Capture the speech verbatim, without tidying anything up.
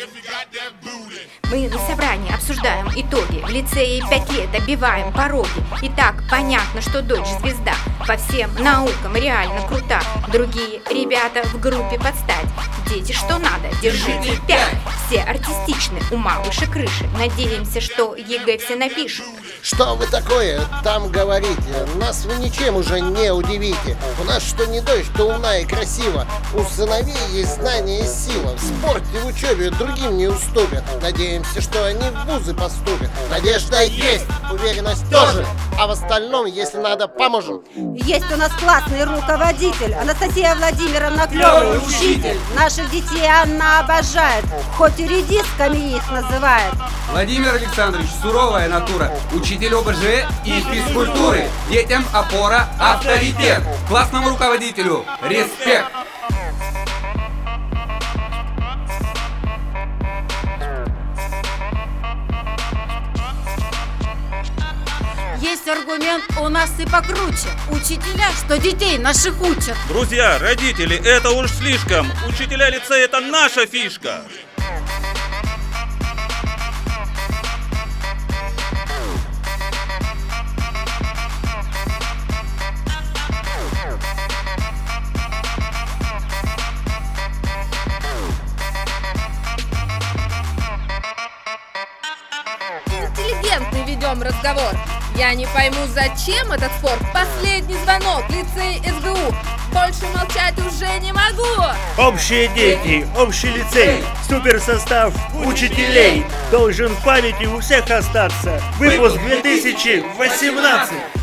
Мы на собрании обсуждаем итоги. В лицее пять лет оббиваем пороги. И так понятно, что дочь звезда. По всем наукам реально крута. Другие ребята в группе подстать. Дети, что надо, держите пять. Все артистичны, ума выше крыши. Надеемся, что ЕГЭ все напишут. Что вы такое там говорите? Нас вы ничем уже не удивите. У нас что не дочь, то умна и красива. У сыновей есть знания и сила. В спорте, в учебе другим не уступят. Надеемся, что они в вузы поступят. Надежда есть, уверенность тоже. А в остальном, если надо, поможем. Есть у нас классный руководитель Анастасия Владимировна клевый учитель. Наших детей она обожает, хоть и редисками их называет. Владимир Александрович суровая натура, учитель ОБЖ и физкультуры. Детям опора, авторитет. Классному руководителю респект. Есть аргумент у нас и покруче. Учителя, что детей наших учат. Друзья, родители, это уж слишком. Учителя лицея — это наша фишка. Интеллигентный ведем разговор. Я не пойму, зачем этот спор. Последний звонок, лицей СГУ. Больше молчать уже не могу. Общие дети, общий лицей, суперсостав учителей должен в памяти у всех остаться. Выпуск две тысячи восемнадцать.